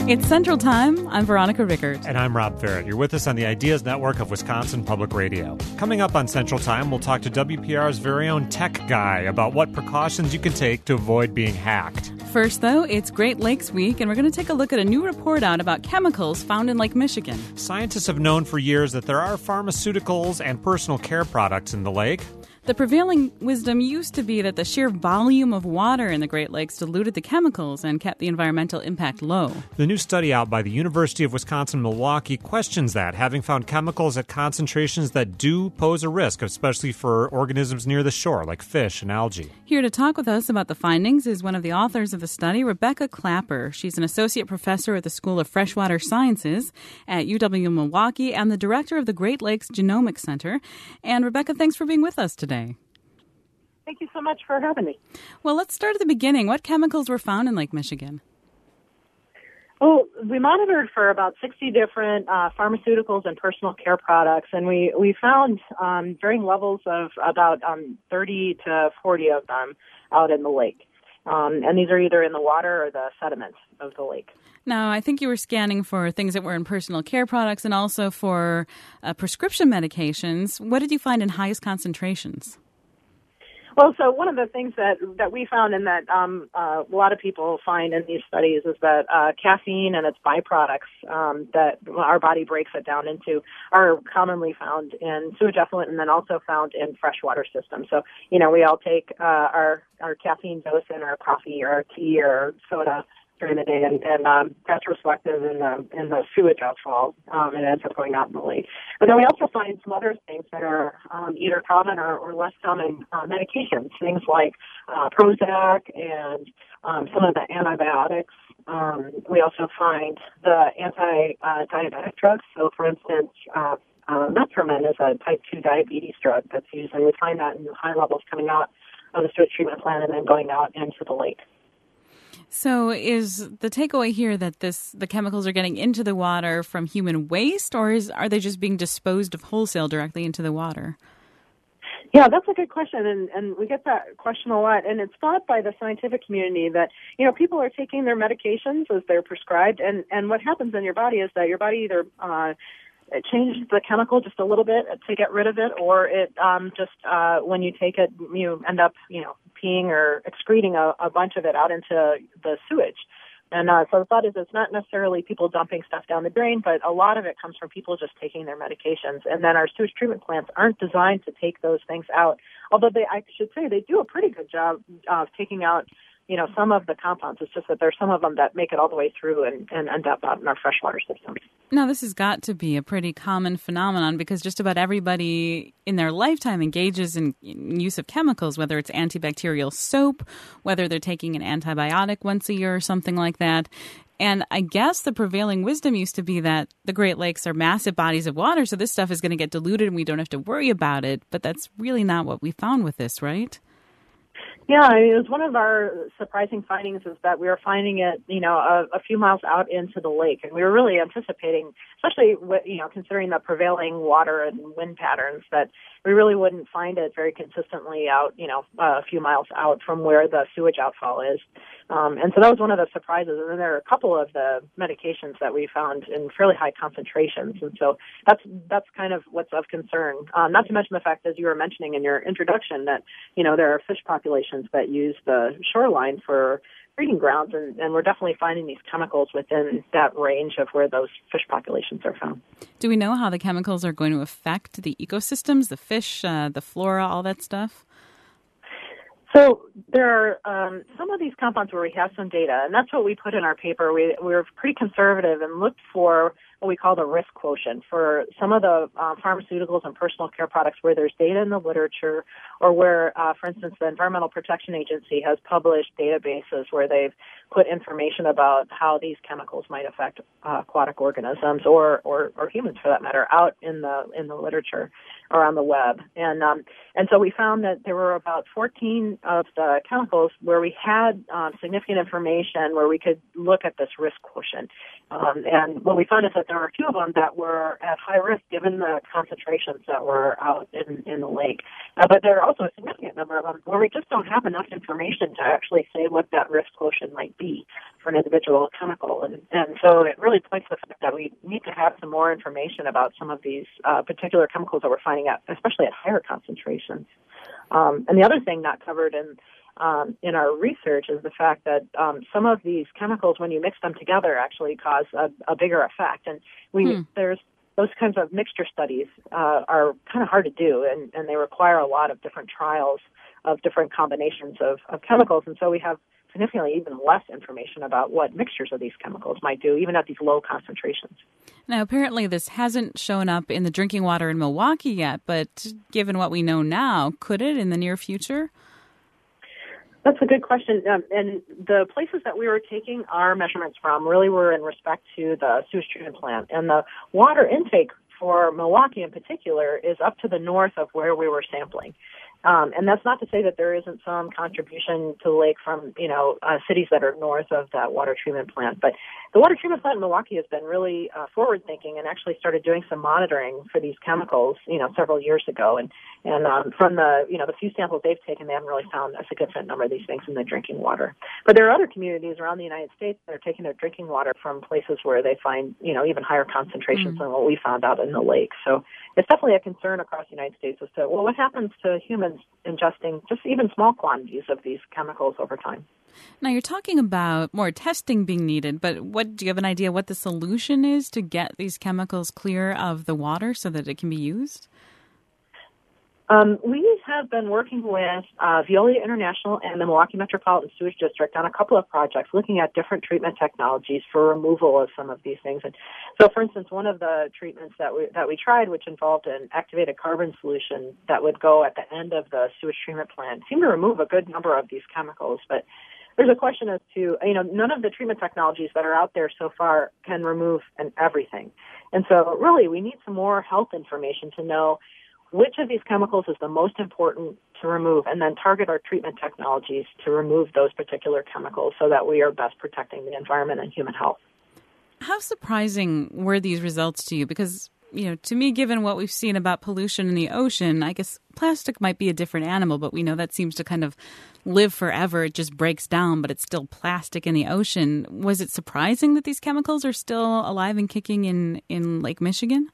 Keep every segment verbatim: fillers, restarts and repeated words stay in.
It's Central Time. I'm Veronica Rickert. And I'm Rob Ferret. You're with us on the Ideas Network of Wisconsin Public Radio. Coming up on Central Time, we'll talk to W P R's very own tech guy about what precautions you can take to avoid being hacked. First, though, it's Great Lakes Week, and we're going to take a look at a new report out about chemicals found in Lake Michigan. Scientists have known for years that there are pharmaceuticals and personal care products in the lake. The prevailing wisdom used to be that the sheer volume of water in the Great Lakes diluted the chemicals and kept the environmental impact low. The new study out by the University of Wisconsin-Milwaukee questions that, having found chemicals at concentrations that do pose a risk, especially for organisms near the shore, like fish and algae. Here to talk with us about the findings is one of the authors of the study, Rebecca Clapper. She's an associate professor at the School of Freshwater Sciences at U W-Milwaukee and the director of the Great Lakes Genomics Center. And Rebecca, thanks for being with us today. Thank you so much for having me. Well, let's start at the beginning. What chemicals were found in Lake Michigan? Well, we monitored for about sixty different uh, pharmaceuticals and personal care products, and we, we found um, varying levels of about um, thirty to forty of them out in the lake. Um, and these are either in the water or the sediments of the lake. Now, I think you were scanning for things that were in personal care products and also for uh, prescription medications. What did you find in highest concentrations? Well, so one of the things that, that we found and that um, uh, a lot of people find in these studies is that uh, caffeine and its byproducts um, that our body breaks it down into are commonly found in sewage effluent and then also found in freshwater systems. So, you know, we all take uh, our, our caffeine dose in our coffee or our tea or soda during the day, and, and um, that's reflective in the, in the sewage outfall, um, and it ends up going out in the lake. But then we also find some other things that are um, either common or, or less common uh, medications, things like uh, Prozac and um, some of the antibiotics. Um, we also find the anti-diabetic drugs. So, for instance, uh, uh, metformin is a type two diabetes drug that's used, and we find that in high levels coming out of the sewage treatment plant and then going out into the lake. So is the takeaway here that this the chemicals are getting into the water from human waste, or is are they just being disposed of wholesale directly into the water? Yeah, that's a good question, and, and we get that question a lot. And it's thought by the scientific community that, you know, people are taking their medications as they're prescribed, and, and what happens in your body is that your body either uh, it changes the chemical just a little bit to get rid of it, or it um, just uh, when you take it, you end up, you know, peeing or excreting a, a bunch of it out into the sewage. And uh, so the thought is it's not necessarily people dumping stuff down the drain, but a lot of it comes from people just taking their medications. And then our sewage treatment plants aren't designed to take those things out, although they, I should say, they do a pretty good job of taking out, you know, some of the compounds. It's just that there's some of them that make it all the way through and, and end up out in our freshwater systems. Now, this has got to be a pretty common phenomenon because just about everybody in their lifetime engages in use of chemicals, whether it's antibacterial soap, whether they're taking an antibiotic once a year or something like that. And I guess the prevailing wisdom used to be that the Great Lakes are massive bodies of water, so this stuff is going to get diluted and we don't have to worry about it. But that's really not what we found with this, right? Yeah, I mean, it was one of our surprising findings is that we were finding it, you know, a, a few miles out into the lake. And we were really anticipating, especially, with, you know, considering the prevailing water and wind patterns, that we really wouldn't find it very consistently out, you know, a few miles out from where the sewage outfall is. Um, and so that was one of the surprises. And then there are a couple of the medications that we found in fairly high concentrations. And so that's that's kind of what's of concern. Um, not to mention the fact, as you were mentioning in your introduction, that, you know, there are fish populations that use the shoreline for breeding grounds, and, and we're definitely finding these chemicals within that range of where those fish populations are found. Do we know how the chemicals are going to affect the ecosystems, the fish, uh, the flora, all that stuff? So there are um, some of these compounds where we have some data, and that's what we put in our paper. We, we were pretty conservative and looked for what we call the risk quotient for some of the uh, pharmaceuticals and personal care products where there's data in the literature or where, uh, for instance, the Environmental Protection Agency has published databases where they've put information about how these chemicals might affect uh, aquatic organisms or, or, or humans, for that matter, out in the in the literature or on the web. And um, and so we found that there were about fourteen of the chemicals where we had um, significant information where we could look at this risk quotient. Um, and what we found is that there were a few of them that were at high risk given the concentrations that were out in, in the lake. Uh, but there are also a significant number of them where we just don't have enough information to actually say what that risk quotient might be. For for an individual chemical. And, and so it really points to the fact that we need to have some more information about some of these uh, particular chemicals that we're finding out, especially at higher concentrations. Um, and the other thing not covered in um, in our research is the fact that um, some of these chemicals, when you mix them together, actually cause a, a bigger effect. And we hmm. there's those kinds of mixture studies uh, are kind of hard to do, and, and they require a lot of different trials of different combinations of, of chemicals. And so we have significantly even less information about what mixtures of these chemicals might do, even at these low concentrations. Now, apparently this hasn't shown up in the drinking water in Milwaukee yet, but given what we know now, could it in the near future? That's a good question. Um, and the places that we were taking our measurements from really were in respect to the sewage treatment plant. And the water intake for Milwaukee in particular is up to the north of where we were sampling. Um, and that's not to say that there isn't some contribution to the lake from, you know, uh, cities that are north of that water treatment plant. But the water treatment plant in Milwaukee has been really uh, forward-thinking and actually started doing some monitoring for these chemicals, you know, several years ago. And, and um, from the, you know, the few samples they've taken, they haven't really found a significant number of these things in the drinking water. But there are other communities around the United States that are taking their drinking water from places where they find, you know, even higher concentrations mm. than what we found out in the lake. So it's definitely a concern across the United States as to, well, what happens to humans ingesting just even small quantities of these chemicals over time? Now, you're talking about more testing being needed, but what do you have an idea what the solution is to get these chemicals clear of the water so that it can be used? Um, we have been working with uh, Veolia International and the Milwaukee Metropolitan Sewage District on a couple of projects looking at different treatment technologies for removal of some of these things. And so, for instance, one of the treatments that we that we tried, which involved an activated carbon solution that would go at the end of the sewage treatment plant, seemed to remove a good number of these chemicals. But there's a question as to, you know, none of the treatment technologies that are out there so far can remove an everything. And so, really, we need some more health information to know which of these chemicals is the most important to remove, and then target our treatment technologies to remove those particular chemicals so that we are best protecting the environment and human health. How surprising were these results to you? Because, you know, to me, given what we've seen about pollution in the ocean, I guess plastic might be a different animal, but we know that seems to kind of live forever. It just breaks down, but it's still plastic in the ocean. Was it surprising that these chemicals are still alive and kicking in, in Lake Michigan?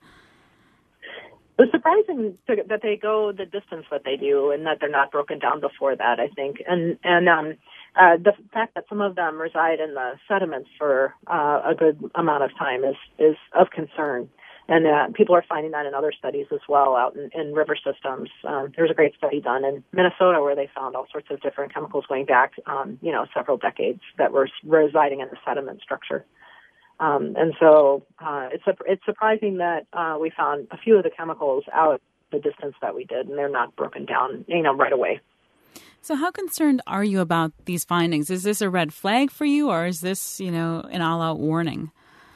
It was surprising to, that they go the distance that they do and that they're not broken down before that, I think. And and um, uh, the fact that some of them reside in the sediments for uh, a good amount of time is, is of concern. And uh, people are finding that in other studies as well out in, in river systems. Um, there was a great study done in Minnesota where they found all sorts of different chemicals going back, um, you know, several decades that were residing in the sediment structure. Um, and so uh, it's a, it's surprising that uh, we found a few of the chemicals out the distance that we did, and they're not broken down, you know, right away. So how concerned are you about these findings? Is this a red flag for you, or is this, you know, an all-out warning?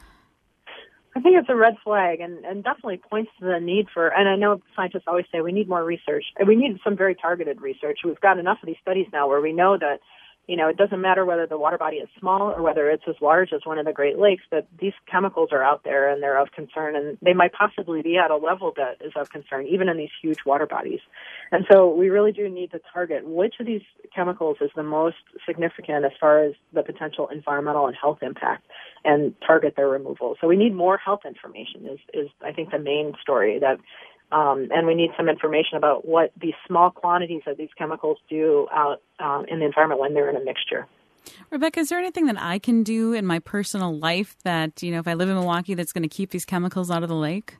I think it's a red flag, and, and definitely points to the need for, and I know scientists always say we need more research, and we need some very targeted research. We've got enough of these studies now where we know that, you know, it doesn't matter whether the water body is small or whether it's as large as one of the Great Lakes, that these chemicals are out there and they're of concern, and they might possibly be at a level that is of concern, even in these huge water bodies. And so we really do need to target which of these chemicals is the most significant as far as the potential environmental and health impact, and target their removal. So we need more health information is, is I think, the main story, that Um, and we need some information about what these small quantities of these chemicals do out um, in the environment when they're in a mixture. Rebecca, is there anything that I can do in my personal life that, you know, if I live in Milwaukee, that's going to keep these chemicals out of the lake?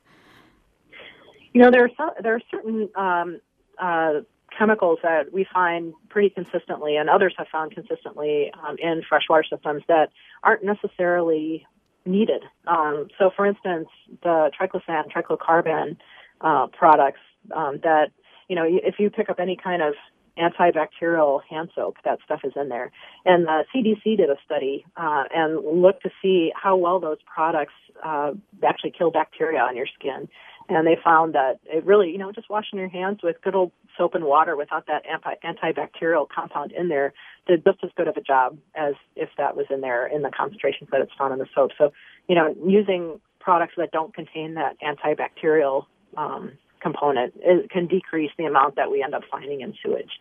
You know, there are some, there are certain um, uh, chemicals that we find pretty consistently, and others have found consistently um, in freshwater systems that aren't necessarily needed. Um, so, for instance, the triclosan, triclocarban Uh, products um, that, you know, if you pick up any kind of antibacterial hand soap, that stuff is in there. And the C D C did a study uh, and looked to see how well those products uh, actually kill bacteria on your skin. And they found that it really, you know, just washing your hands with good old soap and water without that anti- antibacterial compound in there did just as good of a job as if that was in there in the concentrations that it's found in the soap. So, you know, using products that don't contain that antibacterial Um, component, it can decrease the amount that we end up finding in sewage.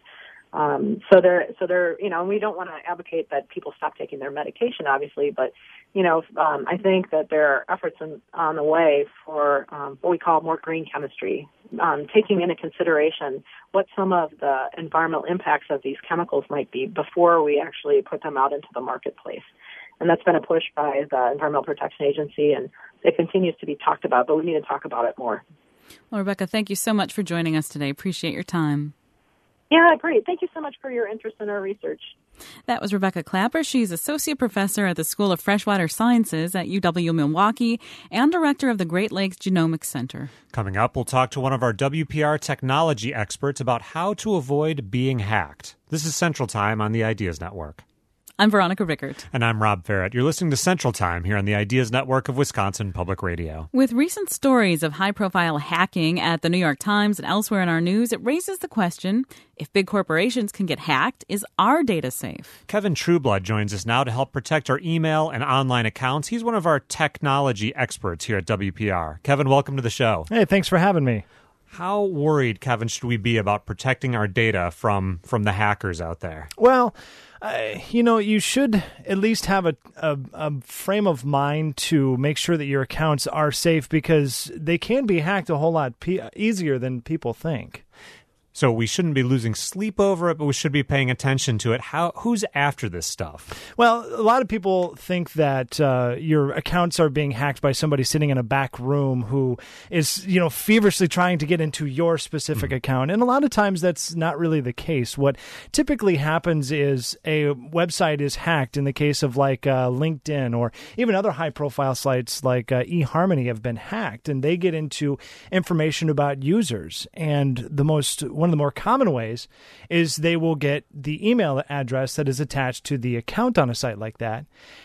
Um, so they're, so they're, you know, we don't want to advocate that people stop taking their medication, obviously, but, you know, um, I think that there are efforts in, on the way for um, what we call more green chemistry, um, taking into consideration what some of the environmental impacts of these chemicals might be before we actually put them out into the marketplace. And that's been a push by the Environmental Protection Agency, and it continues to be talked about, but we need to talk about it more. Well, Rebecca, thank you so much for joining us today. Appreciate your time. Yeah, great. Thank you so much for your interest in our research. That was Rebecca Clapper. She's Associate Professor at the School of Freshwater Sciences at U W-Milwaukee and Director of the Great Lakes Genomics Center. Coming up, we'll talk to one of our W P R technology experts about how to avoid being hacked. This is Central Time on the Ideas Network. I'm Veronica Rickert. And I'm Rob Ferrett. You're listening to Central Time here on the Ideas Network of Wisconsin Public Radio. With recent stories of high-profile hacking at the New York Times and elsewhere in our news, it raises the question, if big corporations can get hacked, is our data safe? Kevin Trueblood joins us now to help protect our email and online accounts. He's one of our technology experts here at W P R. Kevin, welcome to the show. Hey, thanks for having me. How worried, Kevin, should we be about protecting our data from, from the hackers out there? Well, Uh, you know, you should at least have a, a, a frame of mind to make sure that your accounts are safe, because they can be hacked a whole lot pe- easier than people think. So we shouldn't be losing sleep over it, but we should be paying attention to it. How who's after this stuff? Well, a lot of people think that uh, your accounts are being hacked by somebody sitting in a back room who is, you know, feverishly trying to get into your specific mm-hmm. account. And a lot of times that's not really the case. What typically happens is a website is hacked in the case of like uh, LinkedIn or even other high-profile sites like uh, eHarmony have been hacked, and they get into information about users. And the most one of the more common ways is they will get the email address that is attached to the account on a site like that.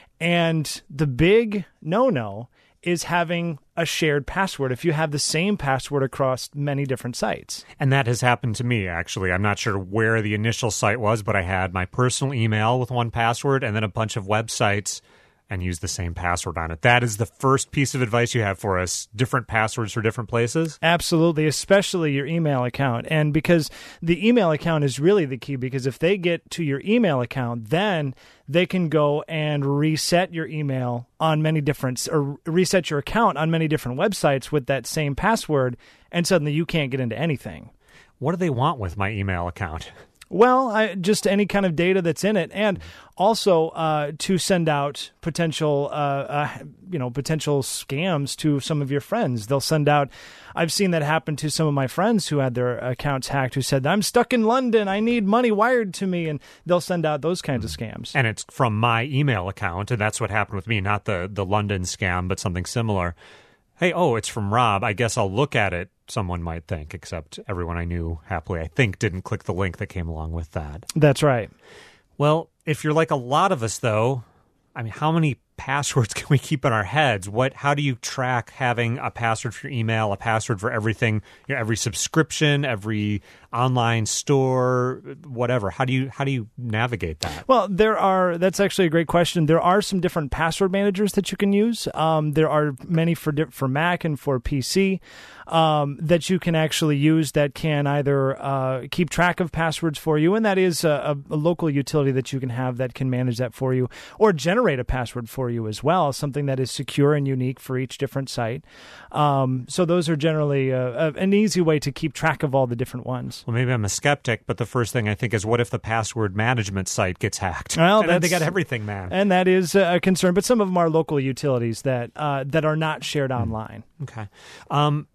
And the big no-no is having a shared password if you have the same password across many different sites. And that has happened to me, actually. I'm not sure where the initial site was, but I had my personal email with one password and then a bunch of websites and use the same password on it. That is the first piece of advice you have for us, different passwords for different places? Absolutely, especially your email account. And because the email account is really the key, because if they get to your email account, then they can go and reset your email on many different, or reset your account on many different websites with that same password, and suddenly you can't get into anything. What do they want with my email account? Well, I, just any kind of data that's in it, and also uh, to send out potential, uh, uh, you know, potential scams to some of your friends. They'll send out. I've seen that happen to some of my friends who had their accounts hacked, who said, "I'm stuck in London. I need money wired to me," and they'll send out those kinds of scams. And it's from my email account, and that's what happened with me. Not the the London scam, but something similar. Hey, oh, it's from Rob. I guess I'll look at it. Someone might think, except everyone I knew happily, I think, didn't click the link that came along with that. That's right. Well, if you're like a lot of us, though, I mean, how many passwords can we keep in our heads? What? How do you track having a password for your email, a password for everything, you know, every subscription, every online store, whatever? How do you how do you navigate that? Well, there are. That's actually a great question. There are some different password managers that you can use. Um, there are many for for Mac and for P C um, that you can actually use that can either uh, keep track of passwords for you, and that is a, a local utility that you can have that can manage that for you, or generate a password for you as well, something that is secure and unique for each different site. Um, so those are generally uh, an easy way to keep track of all the different ones. Well, maybe I'm a skeptic, but the first thing I think is, what if the password management site gets hacked? Well, and then they got everything, man. And that is a concern, but some of them are local utilities that uh, that are not shared mm. online. Okay. Um,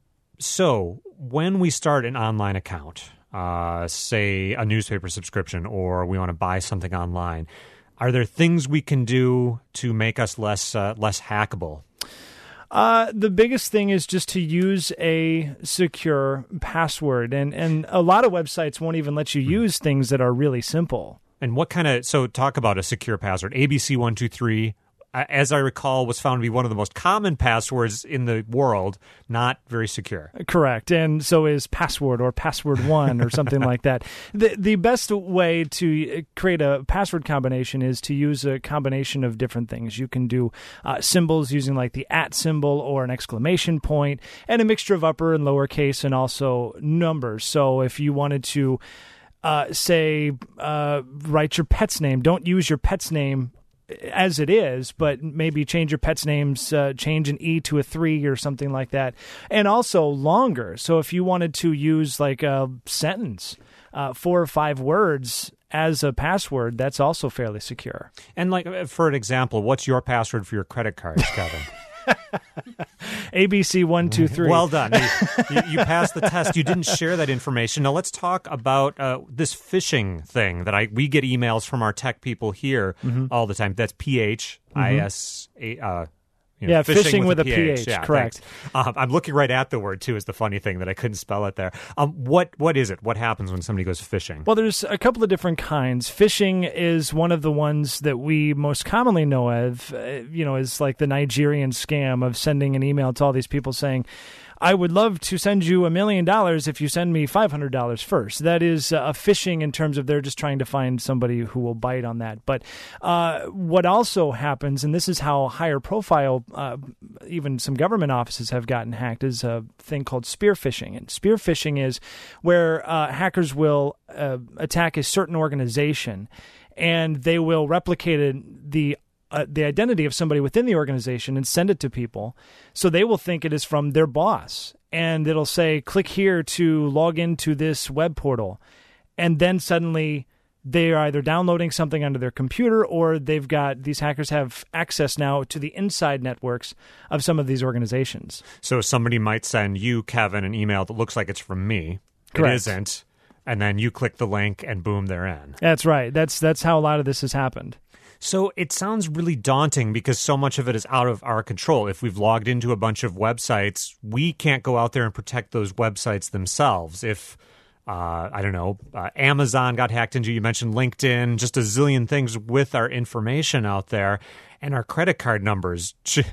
so when we start an online account, uh, say a newspaper subscription, or we want to buy something online, are there things we can do to make us less uh, less hackable? Uh, the biggest thing is just to use a secure password. And, and a lot of websites won't even let you use things that are really simple. And what kind of, so talk about a secure password. A B C one two three, as I recall, was found to be one of the most common passwords in the world, not very secure. Correct. And so is password or password one or something like that. The the best way to create a password combination is to use a combination of different things. You can do uh, symbols using like the at symbol or an exclamation point, and a mixture of upper and lowercase, and also numbers. So if you wanted to uh, say, uh, write your pet's name. Don't use your pet's name as it is, but maybe change your pet's names, uh, change an E to a three or something like that. And also longer. So if you wanted to use like a sentence, uh, four or five words as a password, that's also fairly secure. And like, for an example, what's your password for your credit cards, Kevin? A B C one two three. Well done. You, you, you passed the test. You didn't share that information. Now let's talk about uh, this phishing thing that I we get emails from our tech people here mm-hmm. all the time. That's P H I S A. Uh, You know, yeah, phishing, phishing with, with a a P H, yeah, correct. Um, I'm looking right at the word, too, is the funny thing that I couldn't spell it there. Um, what What is it? What happens when somebody goes phishing? Well, there's a couple of different kinds. Phishing is one of the ones that we most commonly know of, uh, you know, is like the Nigerian scam of sending an email to all these people saying, I would love to send you a million dollars if you send me five hundred dollars first. That is uh, a phishing in terms of they're just trying to find somebody who will bite on that. But uh, what also happens, and this is how higher profile, uh, even some government offices have gotten hacked, is a thing called spear phishing. And spear phishing is where uh, hackers will uh, attack a certain organization and they will replicate it, the Uh, the identity of somebody within the organization and send it to people. So they will think it is from their boss. And it'll say, click here to log into this web portal. And then suddenly they are either downloading something onto their computer or they've got, these hackers have access now to the inside networks of some of these organizations. So somebody might send you, Kevin, an email that looks like it's from me. Correct. It isn't. And then you click the link and boom, they're in. That's right. That's, that's how a lot of this has happened. So it sounds really daunting because so much of it is out of our control. If we've logged into a bunch of websites, we can't go out there and protect those websites themselves. If, uh, I don't know, uh, Amazon got hacked into, you mentioned LinkedIn, just a zillion things with our information out there and our credit card numbers.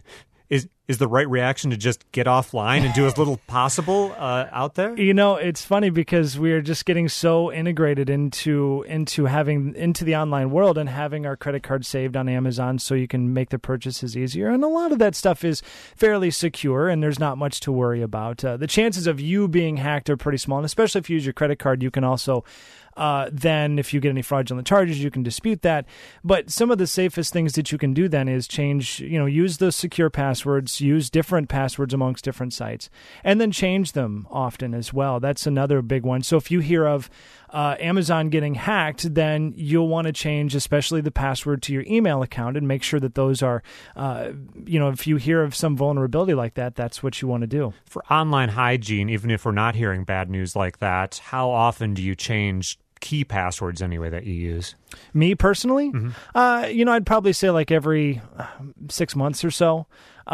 Is is the right reaction to just get offline and do as little possible uh, out there? You know, it's funny because we are just getting so integrated into into having into the online world and having our credit card saved on Amazon so you can make the purchases easier. And a lot of that stuff is fairly secure and there's not much to worry about. Uh, the chances of you being hacked are pretty small, and especially if you use your credit card, you can also Uh, then if you get any fraudulent charges, you can dispute that. But some of the safest things that you can do then is change, you know, use those secure passwords, use different passwords amongst different sites, and then change them often as well. That's another big one. So if you hear of uh, Amazon getting hacked, then you'll want to change especially the password to your email account and make sure that those are, uh, you know, if you hear of some vulnerability like that, that's what you want to do. For online hygiene, even if we're not hearing bad news like that, how often do you change key passwords anyway that you use? Me personally, mm-hmm. uh, you know, I'd probably say like every six months or so.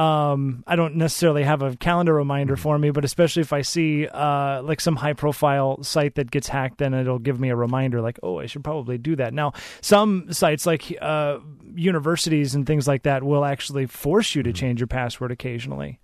Um, I don't necessarily have a calendar reminder mm-hmm. for me, but especially if I see uh, like some high profile site that gets hacked, then it'll give me a reminder like, oh, I should probably do that. Now, some sites like uh, universities and things like that will actually force you to mm-hmm. change your password occasionally.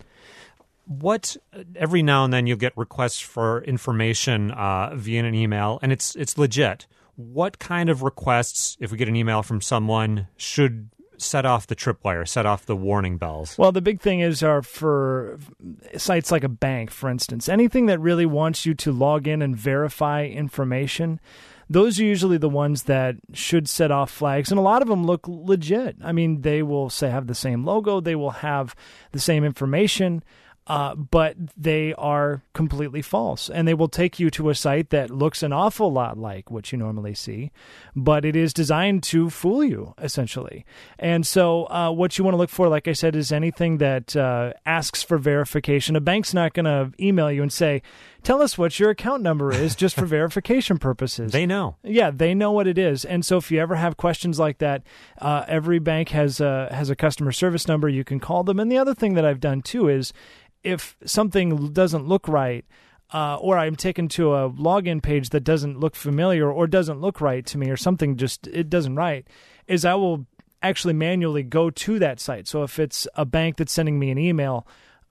What every now and then you'll get requests for information uh, via an email, and it's it's legit. What kind of requests, if we get an email from someone, should set off the tripwire, set off the warning bells? Well, the big thing is are for sites like a bank, for instance. Anything that really wants you to log in and verify information, those are usually the ones that should set off flags, and a lot of them look legit. I mean, they will say have the same logo, they will have the same information, Uh, but they are completely false. And they will take you to a site that looks an awful lot like what you normally see, but it is designed to fool you, essentially. And so uh, what you want to look for, like I said, is anything that uh, asks for verification. A bank's not going to email you and say, tell us what your account number is just for verification purposes. They know. Yeah, they know what it is. And so if you ever have questions like that, uh, every bank has a, has a customer service number. You can call them. And the other thing that I've done, too, is if something doesn't look right, uh, or I'm taken to a login page that doesn't look familiar or doesn't look right to me, or something just, it doesn't right, is I will actually manually go to that site. So if it's a bank that's sending me an email,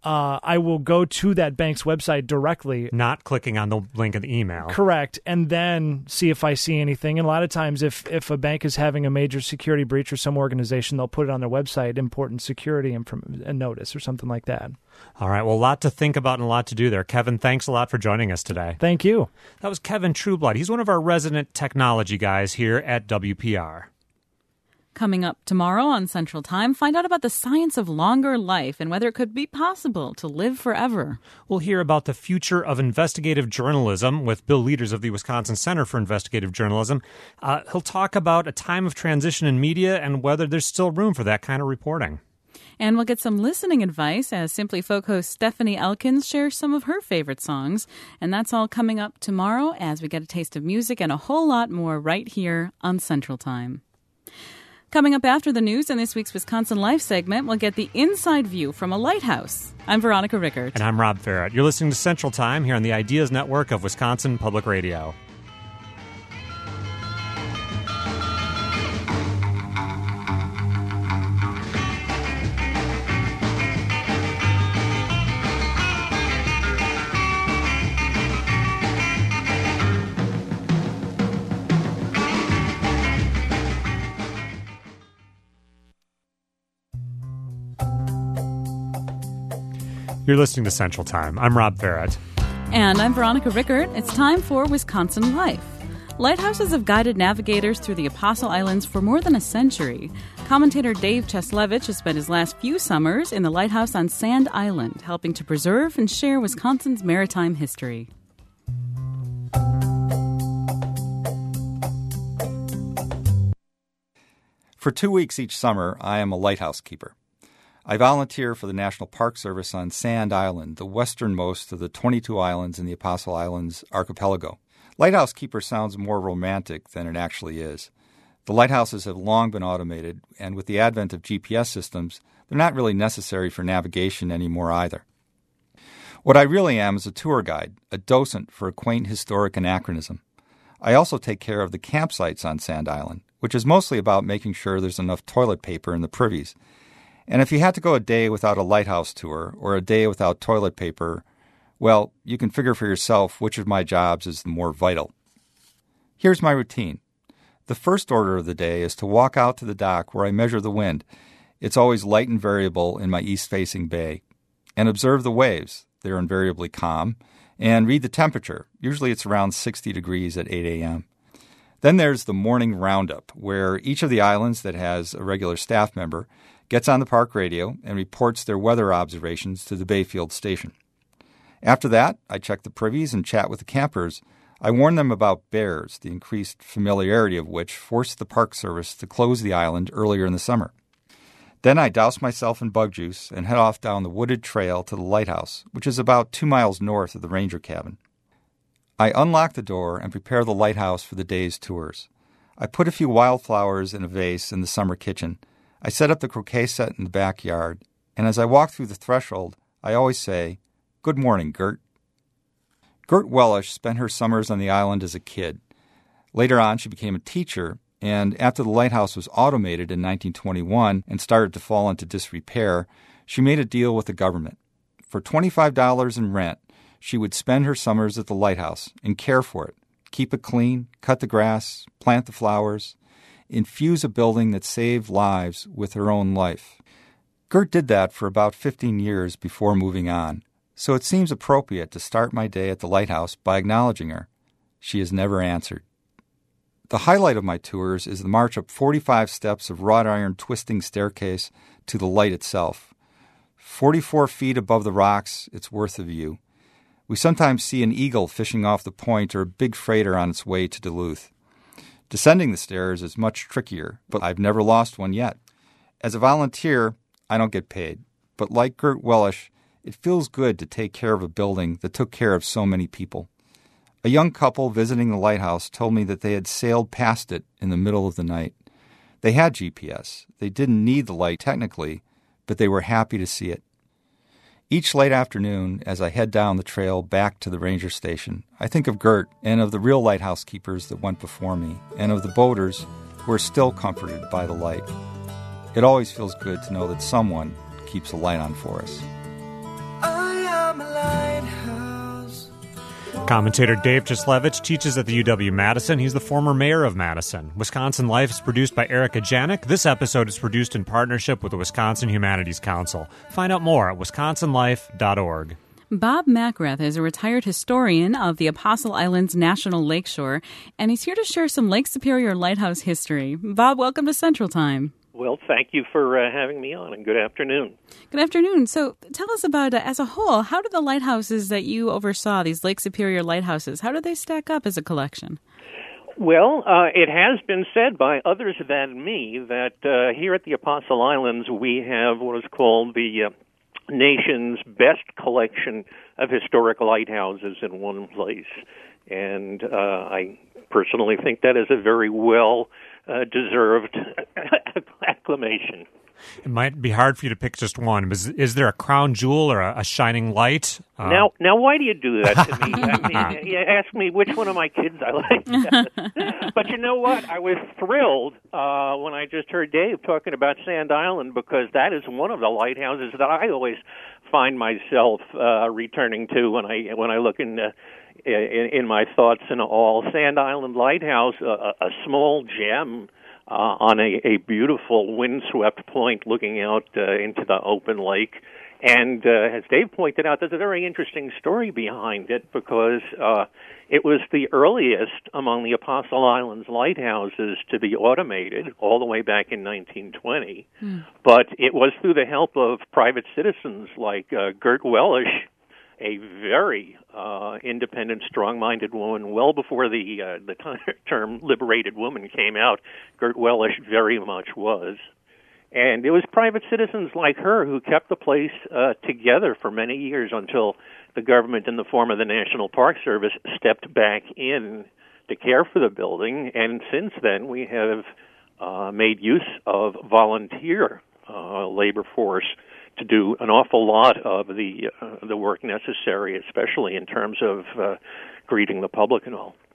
uh, I will go to that bank's website directly. Not clicking on the link in the email. Correct. And then see if I see anything. And a lot of times if, if a bank is having a major security breach or some organization, they'll put it on their website, important security inform- a notice or something like that. All right. Well, a lot to think about and a lot to do there. Kevin, thanks a lot for joining us today. Thank you. That was Kevin Trueblood. He's one of our resident technology guys here at W P R. Coming up tomorrow on Central Time, find out about the science of longer life and whether it could be possible to live forever. We'll hear about the future of investigative journalism with Bill Leaders of the Wisconsin Center for Investigative Journalism. Uh, he'll talk about a time of transition in media and whether there's still room for that kind of reporting. And we'll get some listening advice as Simply Folk host Stephanie Elkins shares some of her favorite songs. And that's all coming up tomorrow as we get a taste of music and a whole lot more right here on Central Time. Coming up after the news in this week's Wisconsin Life segment, we'll get the inside view from a lighthouse. I'm Veronica Rickert. And I'm Rob Farrett. You're listening to Central Time here on the Ideas Network of Wisconsin Public Radio. You're listening to Central Time. I'm Rob Farrett. And I'm Veronica Rickert. It's time for Wisconsin Life. Lighthouses have guided navigators through the Apostle Islands for more than a century. Commentator Dave Cheslevich has spent his last few summers in the lighthouse on Sand Island, helping to preserve and share Wisconsin's maritime history. For two weeks each summer, I am a lighthouse keeper. I volunteer for the National Park Service on Sand Island, the westernmost of the twenty-two islands in the Apostle Islands archipelago. Lighthouse keeper sounds more romantic than it actually is. The lighthouses have long been automated, and with the advent of G P S systems, they're not really necessary for navigation anymore either. What I really am is a tour guide, a docent for a quaint historic anachronism. I also take care of the campsites on Sand Island, which is mostly about making sure there's enough toilet paper in the privies. And if you had to go a day without a lighthouse tour or a day without toilet paper, well, you can figure for yourself which of my jobs is the more vital. Here's my routine. The first order of the day is to walk out to the dock where I measure the wind. It's always light and variable in my east-facing bay. And observe the waves. They're invariably calm. And read the temperature. Usually it's around sixty degrees at eight a.m. Then there's the morning roundup, where each of the islands that has a regular staff member gets on the park radio and reports their weather observations to the Bayfield station. After that, I check the privies and chat with the campers. I warn them about bears, the increased familiarity of which forced the Park Service to close the island earlier in the summer. Then I douse myself in bug juice and head off down the wooded trail to the lighthouse, which is about two miles north of the ranger cabin. I unlock the door and prepare the lighthouse for the day's tours. I put a few wildflowers in a vase in the summer kitchen. I set up the croquet set in the backyard, and as I walk through the threshold, I always say, "Good morning, Gert." Gert Wellish spent her summers on the island as a kid. Later on, she became a teacher, and after the lighthouse was automated in nineteen twenty-one and started to fall into disrepair, she made a deal with the government. For twenty-five dollars in rent, she would spend her summers at the lighthouse and care for it, keep it clean, cut the grass, plant the flowers, infuse a building that saved lives with her own life. Gert did that for about fifteen years before moving on, so it seems appropriate to start my day at the lighthouse by acknowledging her. She has never answered. The highlight of my tours is the march up forty-five steps of wrought iron twisting staircase to the light itself. forty-four feet above the rocks, it's worth a view. We sometimes see an eagle fishing off the point or a big freighter on its way to Duluth. Descending the stairs is much trickier, but I've never lost one yet. As a volunteer, I don't get paid, but like Gert Wellish, it feels good to take care of a building that took care of so many people. A young couple visiting the lighthouse told me that they had sailed past it in the middle of the night. They had G P S. They didn't need the light technically, but they were happy to see it. Each late afternoon, as I head down the trail back to the ranger station, I think of Gert and of the real lighthouse keepers that went before me, and of the boaters who are still comforted by the light. It always feels good to know that someone keeps a light on for us. I'm a lighthouse. Commentator Dave Chislevich teaches at the U W-Madison. He's the former mayor of Madison. Wisconsin Life is produced by Erica Janik. This episode is produced in partnership with the Wisconsin Humanities Council. Find out more at wisconsin life dot org. Bob Macrath is a retired historian of the Apostle Islands National Lakeshore, and he's here to share some Lake Superior Lighthouse history. Bob, welcome to Central Time. Well, thank you for uh, having me on, and good afternoon. Good afternoon. So tell us about, uh, as a whole, how do the lighthouses that you oversaw, these Lake Superior lighthouses, how do they stack up as a collection? Well, uh, it has been said by others than me that uh, here at the Apostle Islands we have what is called the uh, nation's best collection of historic lighthouses in one place. And uh, I personally think that is a very well uh, deserved acclamation. It might be hard for you to pick just one. Is, is there a crown jewel or a, a shining light? Uh, now, now, why do you do that to me? I mean, you ask me which one of my kids I like. But you know what? I was thrilled uh, when I just heard Dave talking about Sand Island, because that is one of the lighthouses that I always find myself uh, returning to when I when I look in, uh, in in my thoughts and all. Sand Island Lighthouse, uh, a small gem. Uh, on a, a beautiful windswept point looking out uh, into the open lake. And uh, as Dave pointed out, there's a very interesting story behind it, because uh, it was the earliest among the Apostle Islands lighthouses to be automated, all the way back in nineteen twenty. Mm. But it was through the help of private citizens like uh, Gert Wellish, a very uh, independent, strong-minded woman. Well before the uh, the t- term liberated woman came out, Gert Wellish very much was. And it was private citizens like her who kept the place uh, together for many years until the government, in the form of the National Park Service, stepped back in to care for the building. And since then, we have uh, made use of volunteer uh, labor force to do an awful lot of the uh, the work necessary, especially in terms of uh, greeting the public and all.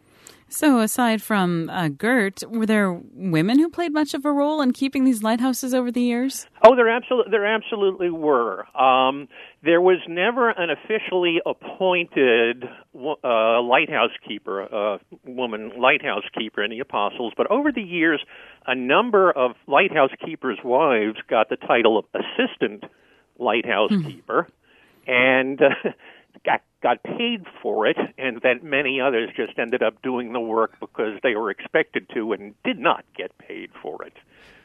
So aside from uh, Gert, were there women who played much of a role in keeping these lighthouses over the years? Oh, there absolutely there absolutely were. Um, there was never an officially appointed uh, lighthouse keeper, uh, woman lighthouse keeper in the Apostles, but over the years, a number of lighthouse keepers' wives got the title of assistant lighthouse mm. keeper, and uh, got got paid for it, and then many others just ended up doing the work because they were expected to and did not get paid for it.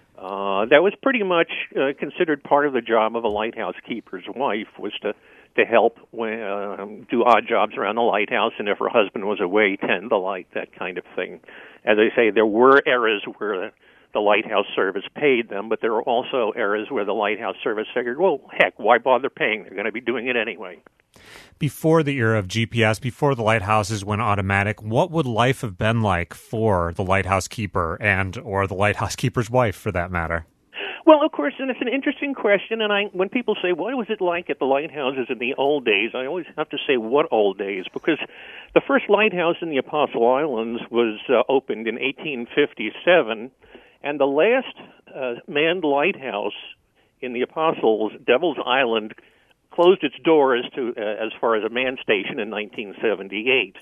Uh, that was pretty much uh, considered part of the job of a lighthouse keeper's wife, was to, to help when, uh, do odd jobs around the lighthouse, and if her husband was away, tend the light, that kind of thing. As I say, there were eras where the lighthouse service paid them, but there were also eras where the lighthouse service figured, well, heck, why bother paying? They're going to be doing it anyway. Before the era of G P S, before the lighthouses went automatic, what would life have been like for the lighthouse keeper and or the lighthouse keeper's wife, for that matter? Well, of course, and it's an interesting question, and I, when people say, what was it like at the lighthouses in the old days, I always have to say, what old days? Because the first lighthouse in the Apostle Islands was uh, opened in eighteen fifty-seven, and the last uh, manned lighthouse in the Apostles, Devil's Island, closed its doors to uh, as far as a manned station in nineteen seventy-eight.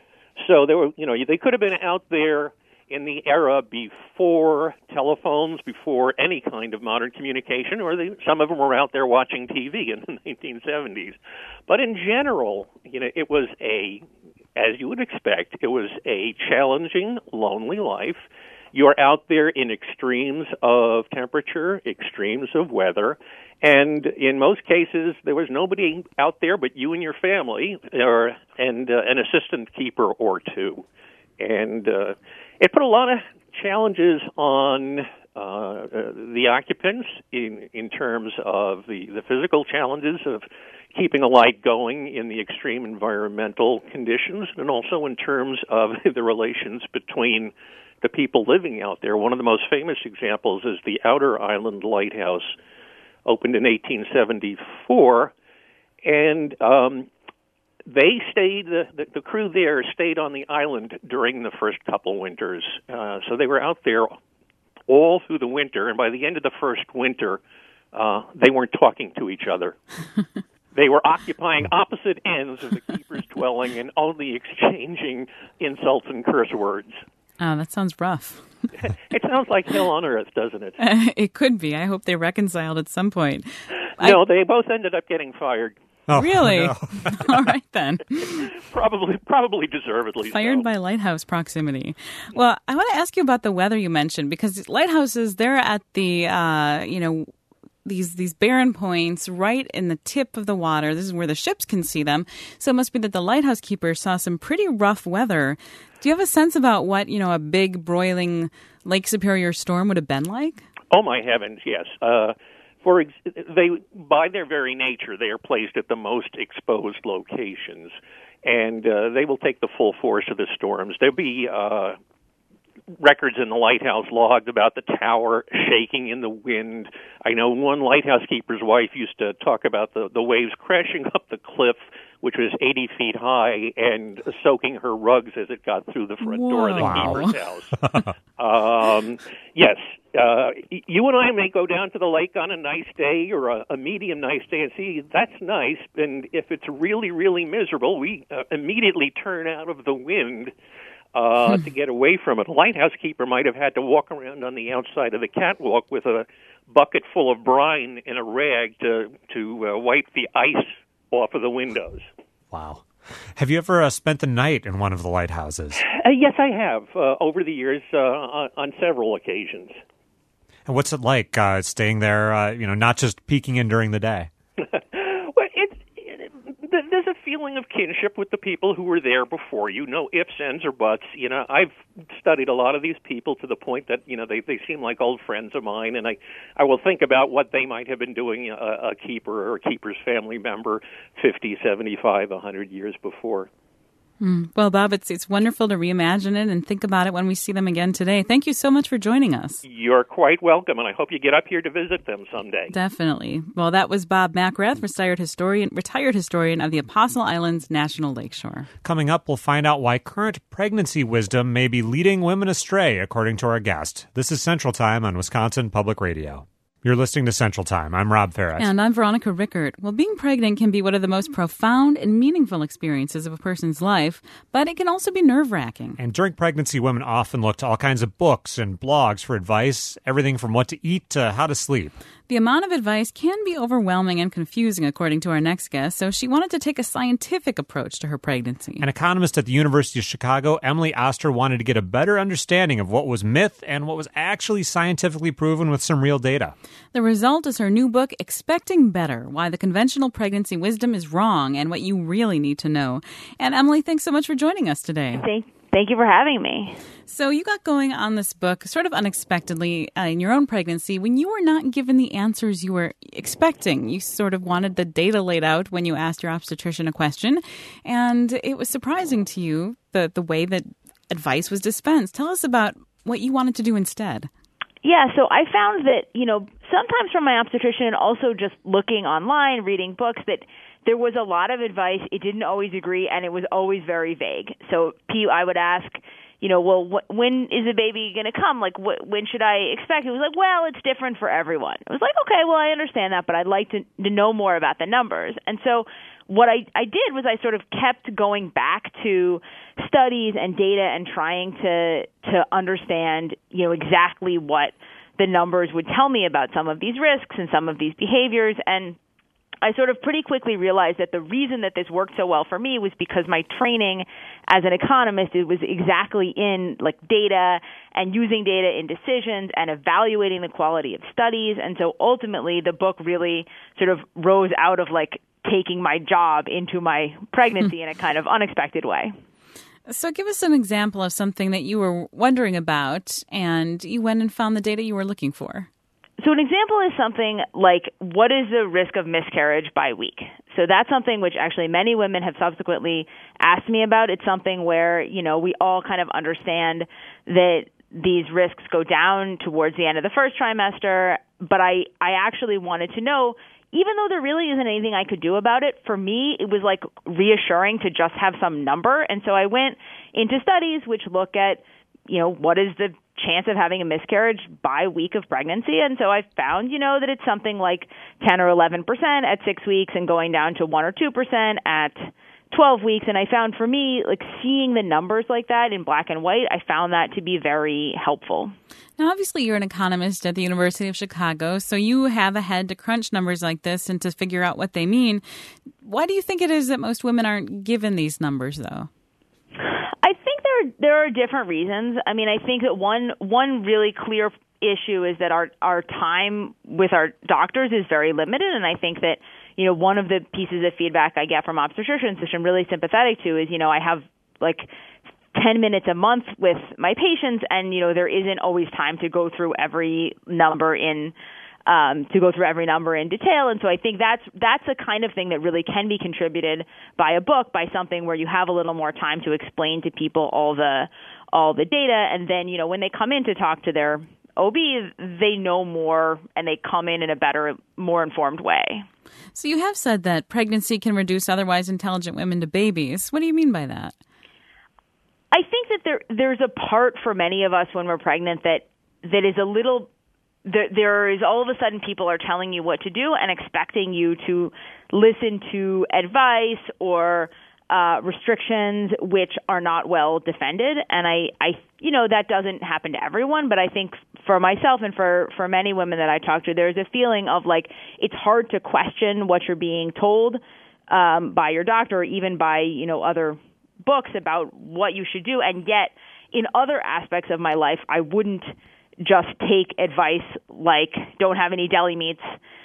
So they were, you know, they could have been out there in the era before telephones, before any kind of modern communication, or they, some of them were out there watching T V in the nineteen seventies. But in general, you know, it was a, as you would expect, it was a challenging, lonely life. You're out there in extremes of temperature, extremes of weather, and in most cases, there was nobody out there but you and your family, or and uh, an assistant keeper or two. And uh, it put a lot of challenges on uh, uh, the occupants in in terms of the, the physical challenges of keeping a light going in the extreme environmental conditions, and also in terms of the relations between the people living out there. One of the most famous examples is the Outer Island Lighthouse, opened in eighteen seventy-four, and um, they stayed, the, the, the crew there stayed on the island during the first couple winters. Uh, so they were out there all through the winter, and by the end of the first winter, uh, they weren't talking to each other. They were occupying opposite ends of the keeper's dwelling and only exchanging insults and curse words. Oh, that sounds rough. It sounds like hell on earth, doesn't it? It could be. I hope they reconciled at some point. No, I... they both ended up getting fired. Oh, really? no. All right, then. Probably probably deservedly Fired so. by lighthouse proximity. Well, I want to ask you about the weather you mentioned, because lighthouses, they're at the, uh, you know, these these barren points right in the tip of the water. This is where the ships can see them. So it must be that the lighthouse keepers saw some pretty rough weather. Do you have a sense about what, you know, a big broiling Lake Superior storm would have been like? Oh, my heavens, yes. Uh, for ex- they, by their very nature, they are placed at the most exposed locations, and uh, they will take the full force of the storms. There'll be uh, records in the lighthouse logged about the tower shaking in the wind. I know one lighthouse keeper's wife used to talk about the, the waves crashing up the cliff, which was eighty feet high, and soaking her rugs as it got through the front Whoa. door of the Wow. keeper's house. um, yes, uh, you and I may go down to the lake on a nice day or a, a medium nice day and see that's nice, and if it's really, really miserable, we uh, immediately turn out of the wind uh, to get away from it. A lighthouse keeper might have had to walk around on the outside of the catwalk with a bucket full of brine and a rag to, to uh, wipe the ice off of the windows. Wow. Have you ever uh, spent the night in one of the lighthouses? Uh, yes, I have, uh, over the years, uh, on, on several occasions. And what's it like uh, staying there, uh, you know, not just peeking in during the day? Well, it's, it, there's a feeling of kinship with the people who were there before you. No ifs, ands, or buts. You know, I've studied a lot of these people to the point that, you know, they, they seem like old friends of mine, and I, I will think about what they might have been doing, a, a keeper or a keeper's family member fifty, seventy-five, one hundred years before. Mm. Well, Bob, it's it's wonderful to reimagine it and think about it when we see them again today. Thank you so much for joining us. You're quite welcome, and I hope you get up here to visit them someday. Definitely. Well, that was Bob McGrath, retired historian, retired historian of the Apostle Islands National Lakeshore. Coming up, we'll find out why current pregnancy wisdom may be leading women astray, according to our guest. This is Central Time on Wisconsin Public Radio. You're listening to Central Time. I'm Rob Ferret. And I'm Veronica Rickert. Well, being pregnant can be one of the most profound and meaningful experiences of a person's life, but it can also be nerve-wracking. And during pregnancy, women often look to all kinds of books and blogs for advice, everything from what to eat to how to sleep. The amount of advice can be overwhelming and confusing, according to our next guest, so she wanted to take a scientific approach to her pregnancy. An economist at the University of Chicago, Emily Oster, wanted to get a better understanding of what was myth and what was actually scientifically proven with some real data. The result is her new book, Expecting Better, Why the Conventional Pregnancy Wisdom is Wrong and What You Really Need to Know. And Emily, thanks so much for joining us today. Thank Thank you for having me. So you got going on this book sort of unexpectedly uh, in your own pregnancy when you were not given the answers you were expecting. You sort of wanted the data laid out when you asked your obstetrician a question, and it was surprising to you the, the way that advice was dispensed. Tell us about what you wanted to do instead. Yeah, so I found that, you know, sometimes from my obstetrician and also just looking online, reading books, that there was a lot of advice. It didn't always agree, and it was always very vague. So P, I would ask, you know, well, wh- when is the baby going to come? Like, wh- when should I expect? It was like, well, it's different for everyone. It was like, okay, well, I understand that, but I'd like to, to know more about the numbers. And so what I, I did was I sort of kept going back to studies and data and trying to to understand, you know, exactly what the numbers would tell me about some of these risks and some of these behaviors. And I sort of pretty quickly realized that the reason that this worked so well for me was because my training as an economist, it was exactly in like data and using data in decisions and evaluating the quality of studies. And so ultimately the book really sort of rose out of like taking my job into my pregnancy in a kind of unexpected way. So give us an example of something that you were wondering about and you went and found the data you were looking for. So an example is something like, what is the risk of miscarriage by week? So that's something which actually many women have subsequently asked me about. It's something where, you know, we all kind of understand that these risks go down towards the end of the first trimester, but I, I actually wanted to know, even though there really isn't anything I could do about it, for me, it was like reassuring to just have some number. And so I went into studies which look at, you know, what is the chance of having a miscarriage by week of pregnancy. And so I found, you know, that it's something like ten or eleven percent at six weeks and going down to one or two percent at twelve weeks. And I found for me, like seeing the numbers like that in black and white, I found that to be very helpful. Now, obviously, you're an economist at the University of Chicago, so you have a head to crunch numbers like this and to figure out what they mean. Why do you think it is that most women aren't given these numbers, though? I think there there are different reasons. I mean, I think that one one really clear issue is that our our time with our doctors is very limited, and I think that, you know, one of the pieces of feedback I get from obstetricians, which I'm really sympathetic to, is, you know, I have like ten minutes a month with my patients, and, you know, there isn't always time to go through every number in um, to go through every number in detail. And so I think that's that's a kind of thing that really can be contributed by a book, by something where you have a little more time to explain to people all the all the data, and then, you know, when they come in to talk to their O B, they know more and they come in in a better, more informed way. So you have said that pregnancy can reduce otherwise intelligent women to babies. What do you mean by that? I think that there there's a part for many of us when we're pregnant that that is a little there, there is all of a sudden people are telling you what to do and expecting you to listen to advice or uh, restrictions which are not well defended. And I, I, you know, that doesn't happen to everyone, but I think for myself and for, for many women that I talk to, there's a feeling of like it's hard to question what you're being told um, by your doctor or even by, you know, other books about what you should do. And yet in other aspects of my life, I wouldn't just take advice like don't have any deli meats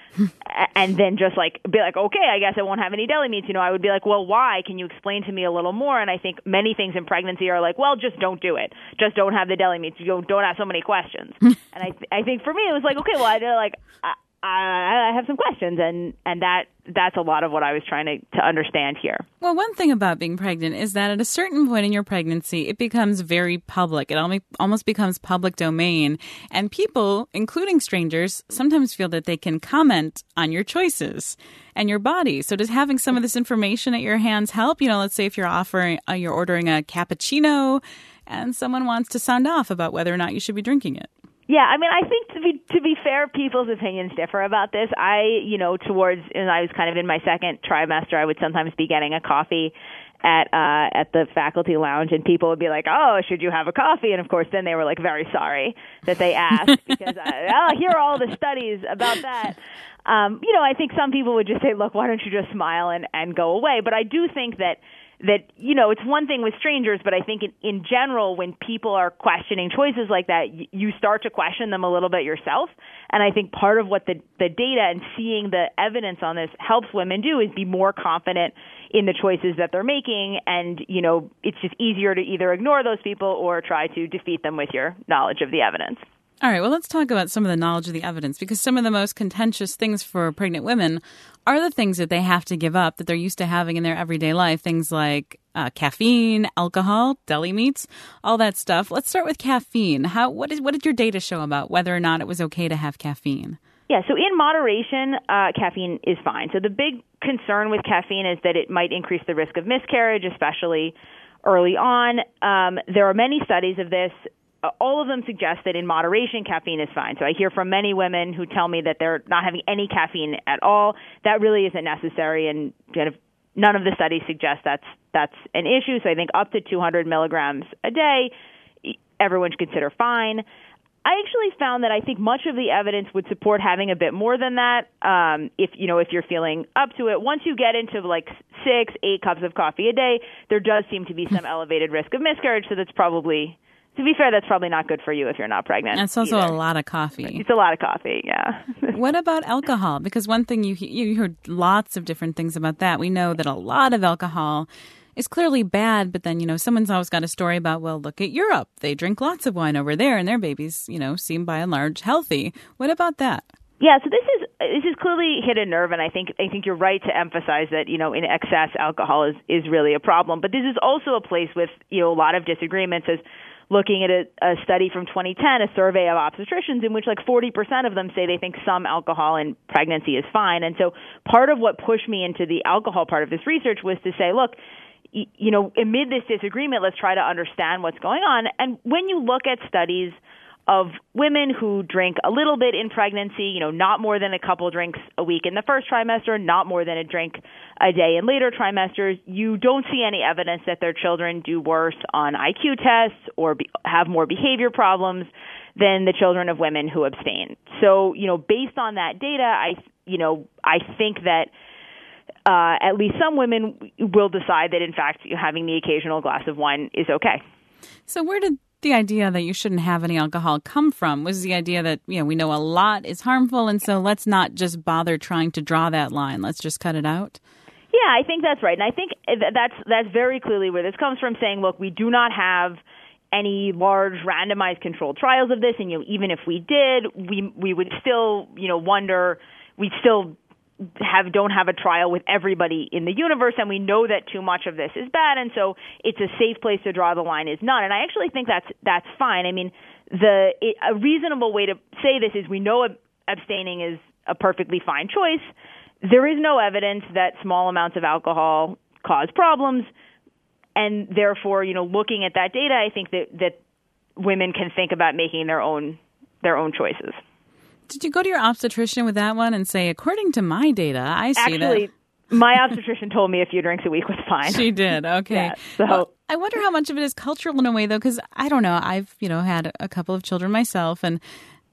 and then just like be like, okay, I guess I won't have any deli meats. You know, I would be like, well, why? Can you explain to me a little more? And I think many things in pregnancy are like, well, just don't do it. Just don't have the deli meats. You don't, don't ask so many questions. and I th- I think for me, it was like, okay, well, I did like, I, I, I have some questions, and, and that that's a lot of what I was trying to, to understand here. Well, one thing about being pregnant is that at a certain point in your pregnancy, it becomes very public. It almost becomes public domain. And people, including strangers, sometimes feel that they can comment on your choices and your body. So does having some of this information at your hands help? You know, let's say if you're offering, uh, you're ordering a cappuccino and someone wants to sound off about whether or not you should be drinking it. Yeah, I mean, I think to be to be fair, people's opinions differ about this. I, you know, towards, and I was kind of in my second trimester, I would sometimes be getting a coffee at uh, at the faculty lounge, and people would be like, "Oh, should you have a coffee?" And of course, then they were like very sorry that they asked because I, oh, here are all the studies about that. Um, you know, I think some people would just say, "Look, why don't you just smile and and go away?" But I do think that. That, you know, it's one thing with strangers, but I think in, in general, when people are questioning choices like that, y- you start to question them a little bit yourself. And I think part of what the, the data and seeing the evidence on this helps women do is be more confident in the choices that they're making. And, you know, it's just easier to either ignore those people or try to defeat them with your knowledge of the evidence. All right, well, let's talk about some of the knowledge of the evidence, because some of the most contentious things for pregnant women are the things that they have to give up that they're used to having in their everyday life, things like uh, caffeine, alcohol, deli meats, all that stuff. Let's start with caffeine. How what is what did your data show about whether or not it was okay to have caffeine? Yeah, so in moderation, uh, caffeine is fine. So the big concern with caffeine is that it might increase the risk of miscarriage, especially early on. Um, there are many studies of this. All of them suggest that in moderation, caffeine is fine. So I hear from many women who tell me that they're not having any caffeine at all. That really isn't necessary, and kind of none of the studies suggest that's that's an issue. So I think up to two hundred milligrams a day, everyone should consider fine. I actually found that I think much of the evidence would support having a bit more than that. Um, if you know, if you're feeling up to it, once you get into like six, eight cups of coffee a day, there does seem to be some elevated risk of miscarriage. So that's probably. To be fair, that's probably not good for you if you're not pregnant. That's also either. a lot of coffee. It's a lot of coffee, yeah. What about alcohol? Because one thing you you heard lots of different things about that. We know that a lot of alcohol is clearly bad, but then, you know, someone's always got a story about, well, look at Europe. They drink lots of wine over there, and their babies, you know, seem by and large healthy. What about that? Yeah, so this is this is clearly hit a nerve, and I think I think you're right to emphasize that, you know, in excess, alcohol is, is really a problem. But this is also a place with, you know, a lot of disagreements. As looking at a, a study from twenty ten, a survey of obstetricians in which like forty percent of them say they think some alcohol in pregnancy is fine. And so part of what pushed me into the alcohol part of this research was to say, look, y- you know, amid this disagreement, let's try to understand what's going on. And when you look at studies of women who drink a little bit in pregnancy, you know, not more than a couple drinks a week in the first trimester, not more than a drink a day in later trimesters, you don't see any evidence that their children do worse on I Q tests or be, have more behavior problems than the children of women who abstain. So, you know, based on that data, I, you know, I think that uh, at least some women will decide that, in fact, having the occasional glass of wine is okay. So where did the idea that you shouldn't have any alcohol come from? Was the idea that, you know, we know a lot is harmful, and so let's not just bother trying to draw that line. Let's just cut it out? Yeah, I think that's right. And I think that's that's very clearly where this comes from, saying, look, we do not have any large randomized controlled trials of this, and you know, even if we did, we we would still, you know, wonder, we'd still have don't have a trial with everybody in the universe, and we know that too much of this is bad, and so it's a safe place to draw the line is none. And I actually think that's that's fine. I mean, the it, a reasonable way to say this is we know abstaining is a perfectly fine choice. There is no evidence that small amounts of alcohol cause problems, and therefore, you know, looking at that data, I think that that women can think about making their own their own choices. Did you go to your obstetrician with that one and say, according to my data, I see Actually, that? Actually, my obstetrician told me a few drinks a week was fine. She did. Okay. Yeah, so well, I wonder how much of it is cultural in a way, though, because I don't know. I've, you know, had a couple of children myself, and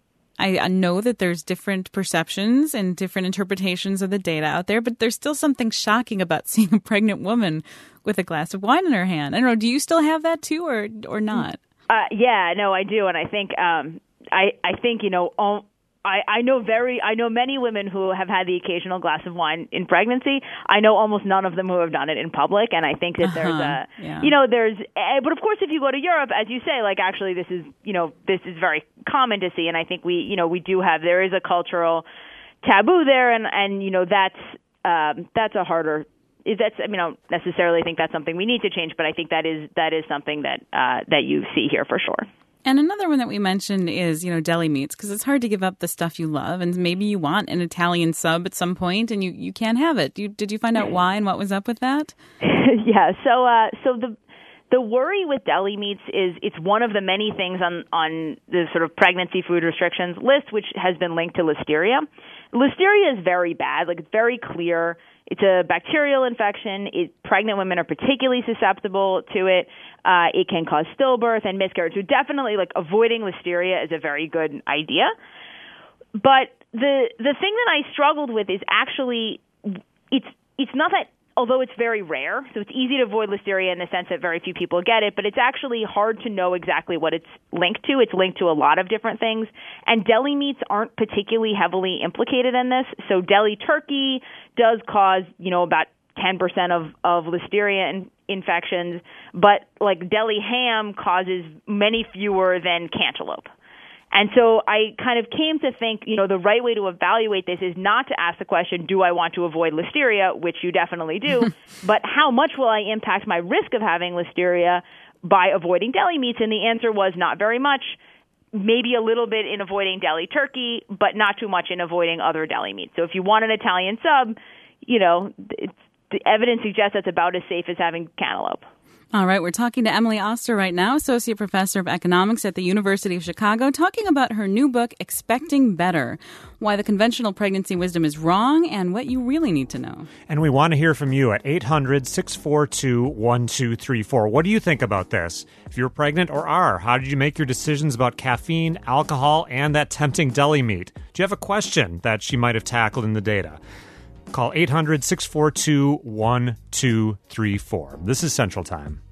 I, I know that there's different perceptions and different interpretations of the data out there, but there's still something shocking about seeing a pregnant woman with a glass of wine in her hand. I don't know. Do you still have that too, or or not? Uh, yeah, no, I do, and I think um, I I think you know. All, I, I know very I know many women who have had the occasional glass of wine in pregnancy. I know almost none of them who have done it in public, and I think that uh-huh. there's a yeah. you know there's uh, but of course if you go to Europe, as you say, like actually this is you know this is very common to see, and I think we you know we do have there is a cultural taboo there, and and you know that's um, that's a harder that's I mean I don't necessarily think that's something we need to change, but I think that is that is something that uh, that you see here for sure. And another one that we mentioned is, you know, deli meats, because it's hard to give up the stuff you love. And maybe you want an Italian sub at some point and you, you can't have it. You, did you find out why and what was up with that? yeah. So uh, so the the worry with deli meats is it's one of the many things on, on the sort of pregnancy food restrictions list, which has been linked to listeria. Listeria is very bad. Like, it's very clear. It's a bacterial infection. It, pregnant women are particularly susceptible to it. Uh, it can cause stillbirth and miscarriage. So definitely, like, avoiding listeria is a very good idea. But the the thing that I struggled with is actually it's it's not that, although it's very rare, so it's easy to avoid listeria in the sense that very few people get it, but it's actually hard to know exactly what it's linked to. It's linked to a lot of different things, and deli meats aren't particularly heavily implicated in this. So deli turkey does cause, you know, about ten percent of, of listeria in, infections, but like deli ham causes many fewer than cantaloupe. And so I kind of came to think, you know, the right way to evaluate this is not to ask the question, do I want to avoid listeria, which you definitely do, but how much will I impact my risk of having listeria by avoiding deli meats? And the answer was not very much, maybe a little bit in avoiding deli turkey, but not too much in avoiding other deli meats. So if you want an Italian sub, you know, it's, the evidence suggests that's about as safe as having cantaloupe. All right, we're talking to Emily Oster right now, Associate Professor of Economics at the University of Chicago, talking about her new book, Expecting Better, why the conventional pregnancy wisdom is wrong and what you really need to know. And we want to hear from you at eight hundred, six four two, one two three four. What do you think about this? If you're pregnant or are, how did you make your decisions about caffeine, alcohol, and that tempting deli meat? Do you have a question that she might have tackled in the data? Call eight hundred, six four two, one two three four. This is Central Time.